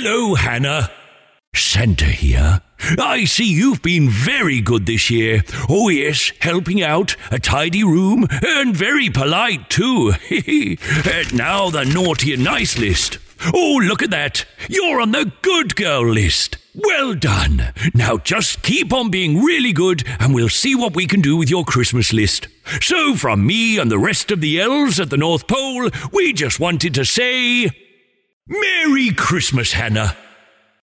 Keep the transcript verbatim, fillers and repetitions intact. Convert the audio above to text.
Hello, Hannah. Santa here. I see you've been very good this year. Oh yes, helping out, a tidy room, and very polite too. uh, now the naughty and nice list. Oh, look at that. You're on the good girl list. Well done. Now just keep on being really good and we'll see what we can do with your Christmas list. So from me and the rest of the elves at the North Pole, we just wanted to say, Merry Christmas, Hannah.